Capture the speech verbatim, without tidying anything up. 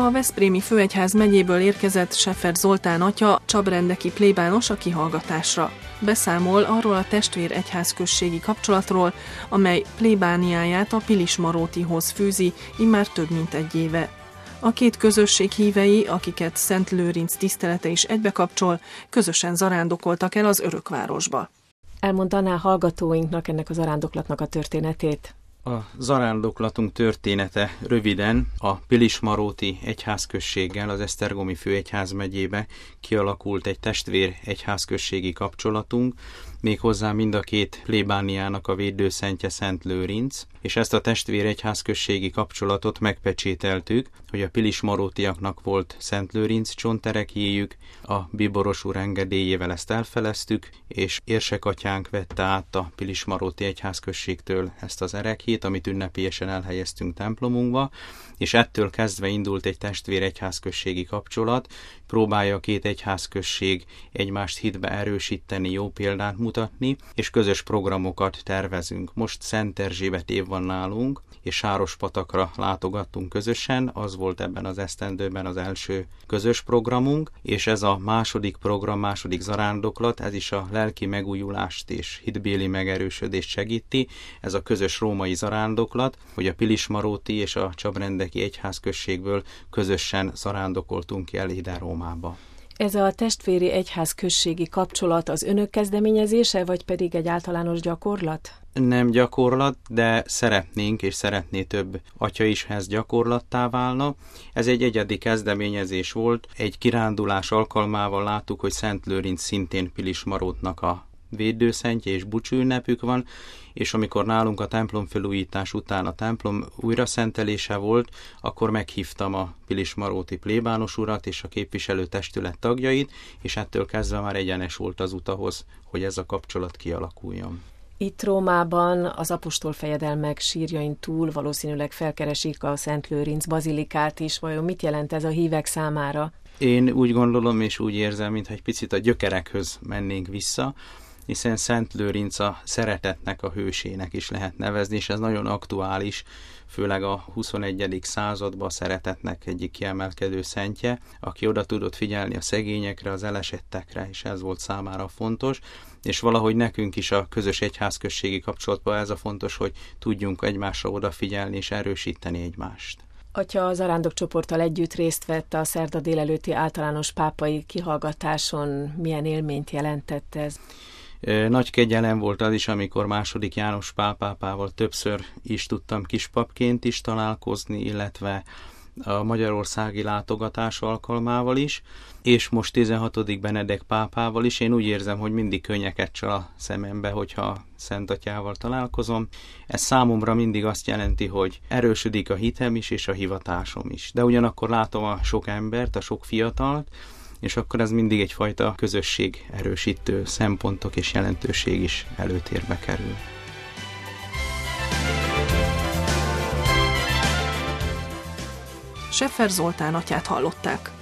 A veszprémi főegyház megyéből érkezett Seffer Zoltán atya, csabrendeki plébános a kihallgatásra. Beszámol arról a testvér egyházközségi kapcsolatról, amely plébániáját a Pilismarótihoz fűzi immár több mint egy éve. A két közösség hívei, akiket Szent Lőrinc tisztelete is egybekapcsol, közösen zarándokoltak el az Örökvárosba. Elmondaná hallgatóinknak ennek a zarándoklatnak a történetét? A zarándoklatunk története röviden a Pilismaróti egyházközséggel, az Esztergomi főegyház megyébe kialakult egy testvér egyházközségi kapcsolatunk, méghozzá mind a két plébániának a védőszentje Szent Lőrinc, és ezt a testvér egyházközségi kapcsolatot megpecsételtük, hogy a pilismarótiaknak volt Szent Lőrinc csonterekjéjük, a bíboros úr engedélyével ezt elfeleztük, és érsekatyánk vette át a Pilismaróti egyházközségtől ezt az erekjét, amit ünnepélyesen elhelyeztünk templomunkba, és ettől kezdve indult egy testvér egyházközségi kapcsolat, próbálja a két egyházközség egymást hitbe erősíteni, jó példát mutatni, és közös programokat tervezünk. Most Szent Erzsébet év van nálunk, és Sárospatakra látogattunk közösen, az volt ebben az esztendőben az első közös programunk, és ez a második program, második zarándoklat, ez is a lelki megújulást és hitbéli megerősödést segíti, ez a közös római zarándoklat, hogy a Pilismaróti és a Csabrendeki egyházközségből közösen zarándokoltunk el ide Rómába. Ez a testvéri egyházközségi kapcsolat az önök kezdeményezése, vagy pedig egy általános gyakorlat? Nem gyakorlat, de szeretnénk és szeretné több atya is ez gyakorlattá válna. Ez egy egyedi kezdeményezés volt. Egy kirándulás alkalmával láttuk, hogy Szent Lőrinc szintén Pilismarótnak a védőszentje és búcsúünnepük van, és amikor nálunk a templomfelújítás után a templom újraszentelése volt, akkor meghívtam a pilismaróti plébános urat és a képviselőtestület tagjait, és ettől kezdve már egyenes volt az út ahhoz, hogy ez a kapcsolat kialakuljon. Itt Rómában az apostol fejedelmek sírjain túl valószínűleg felkeresik a Szent Lőrinc bazilikát is. Vajon mit jelent ez a hívek számára? Én úgy gondolom és úgy érzem, mintha egy picit a gyökerekhöz mennénk vissza, hiszen Szent Lőrinc a szeretetnek a hősének is lehet nevezni, és ez nagyon aktuális, főleg a huszonegyedik században a szeretetnek egyik kiemelkedő szentje, aki oda tudott figyelni a szegényekre, az elesettekre, és ez volt számára fontos, és valahogy nekünk is a közös egyházközségi kapcsolatban ez a fontos, hogy tudjunk egymásra odafigyelni és erősíteni egymást. Atya az zarándokcsoporttal együtt részt vett a szerda délelőtti általános pápai kihallgatáson. Milyen élményt jelentett ez? Nagy kegyelem volt az is, amikor második János Pál pápával többször is tudtam kispapként is találkozni, illetve a magyarországi látogatás alkalmával is, és most tizenhatodik Benedek pápával is. Én úgy érzem, hogy mindig könnyeket csal a szemembe, hogyha Szent Atyával találkozom. Ez számomra mindig azt jelenti, hogy erősödik a hitem is, és a hivatásom is. De ugyanakkor látom a sok embert, a sok fiatalt, és akkor ez mindig egyfajta közösség erősítő szempontok és jelentőség is előtérbe kerül. Seffer Zoltán atyát hallották.